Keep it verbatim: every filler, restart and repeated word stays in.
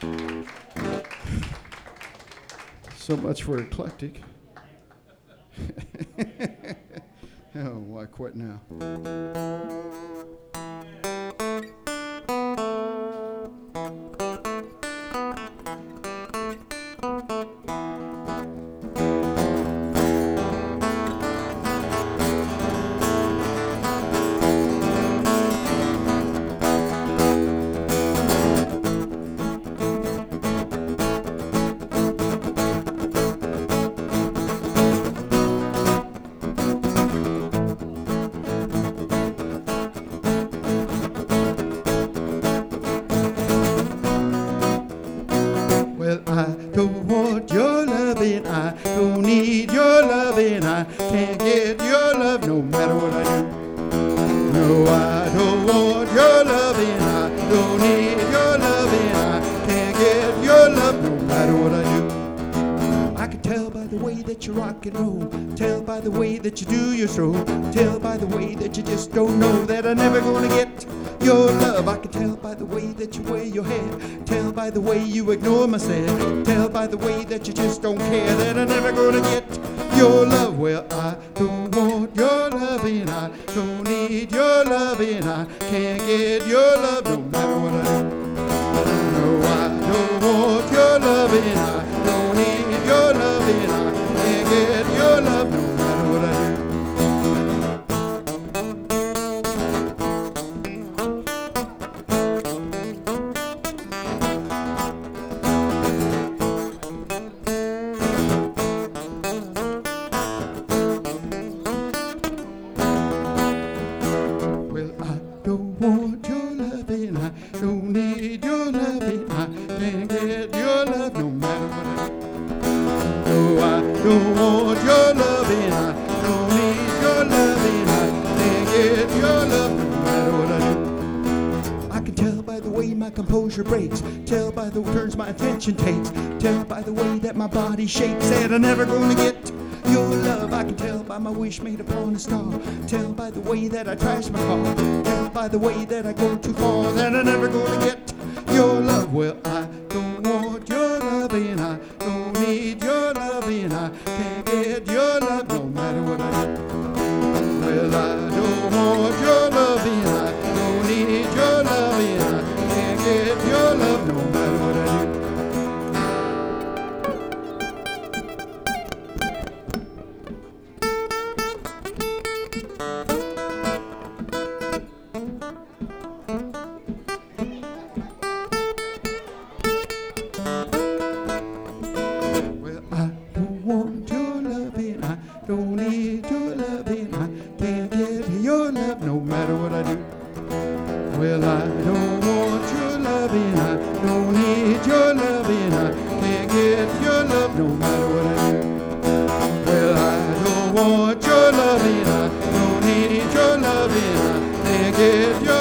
So much for eclectic. Oh, why quit now? Well, I don't want your loving, I don't need your loving, I can't get your love no matter what I do. No, I don't want your loving, I don't need your loving, I can't get your love no matter what I do. I can tell by the way that you rock and roll, tell by the way that you do your stroll, tell by the way that you just don't know that I'm never gonna get your love. I can tell by the way that you wear your hair, tell by the way you ignore my stare, tell by the way that you just don't care that I'm never gonna get your love. Well, I don't want your loving, I don't need your loving, I can't get your love no matter what I do. No, I don't want your loving, I don't need your loving, I can't get your love no matter what I do. Well, I don't want your loving, I don't need your loving, I can't get your love no matter what I do. No, I don't want your loving, I don't need your loving, I can't get your love no matter what I do. I can tell by the way my composure breaks, tell by the turns my attention takes, tell by the way that my body shakes that I'm never gonna get your love. I can tell by my wish made upon a star, tell by the way that I trash my car, tell by the way that I go too far that I'm never gonna get your love. Well, I don't want your loving, I don't need your loving, I can't get your love no matter what I do. Well, I don't want your loving, I don't need your loving, I can't get your love no matter what I do. Well, I don't want your loving, I don't need your loving, I can't get your love no matter what I do. Well, I don't want your loving, I don't need your loving, I can't get your love no matter what I do. Well, I don't want your loving, I don't need your loving, I can't get your